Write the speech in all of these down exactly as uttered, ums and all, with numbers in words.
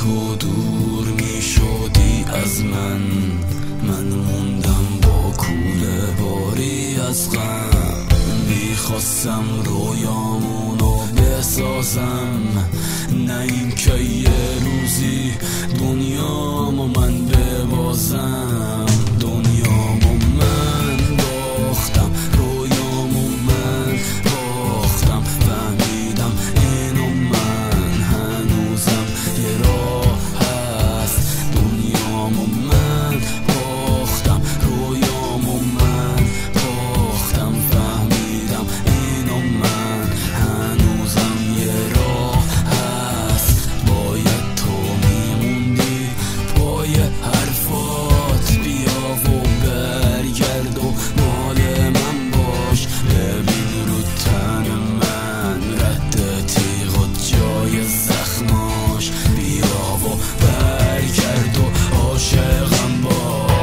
تو دور می شدی از من، من موندم با کوله باری از غم. میخواستم رویامونو بسازم، نه این که یه روزی دنیامو من ببازم. دنیامو من باختم، رویامو من باختم، فهمیدم اینو من هنوزم یه راه هست. دنیامو من باختم، رویامو من باختم، فهمیدم اینو من هنوزم یه راه هست. باید تو میموندی پای حرفات، بیا و برگرد و مال من باش. ببین رو تن من رد تیغ و جای زخماش، بیا و برگرد و عاشقم باش.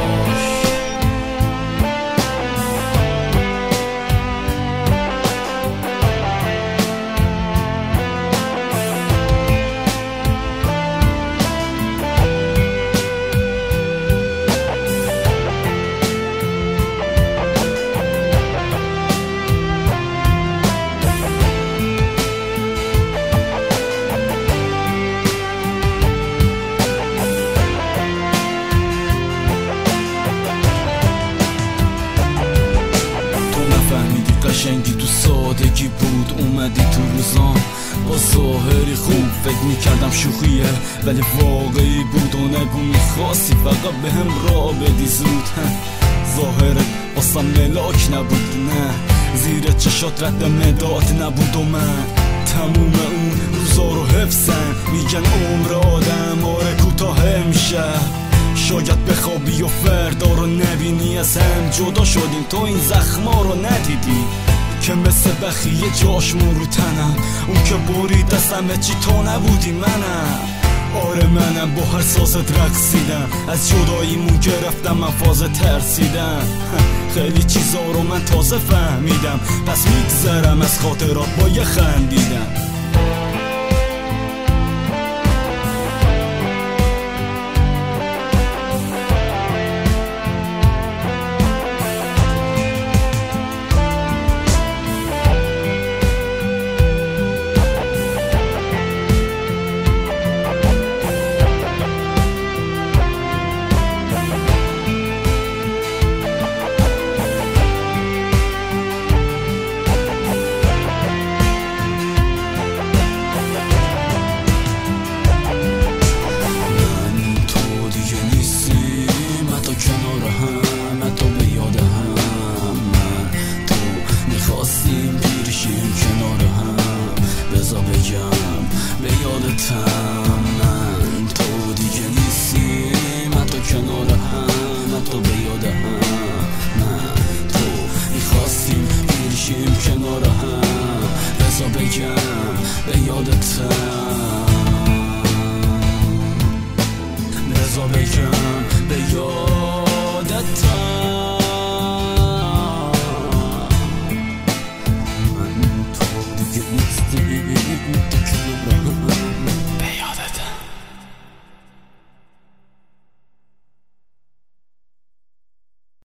قشنگی تو سادگی بود، اومدی تو روزان با ظاهری خوب. فکر میکردم شوخیه ولی واقعی بود، و نگو میخواستی فقط به هم را بدی زود. ظاهرت واسم ملاک نبود، نه زیر چشات رد مداد نبود. و من تموم اون روزا رو حفظم، میگن عمر آدم آره کوتاه میشه. شاید بخوابی و فردا رو نبینی، از هم جدا شدیم تو این زخما رو ندیدی که مثل بخیه جاشمون رو تنم. اون که برید دستمه چی تو نبودی منم. آره منم با هر سازت رقصیدم، از جداییمون گرفتم من فاز ترسیدم. خیلی چیزا رو من تازه فهمیدم، پس میگذرم از خاطرات با یه خندیدم. به یادتم من تو دیگه نیستیم، حتی کنار هم، حتی به یاد هم. من تو میخواستیم پیرشیم کنار هم، بذار بگم به یادتم.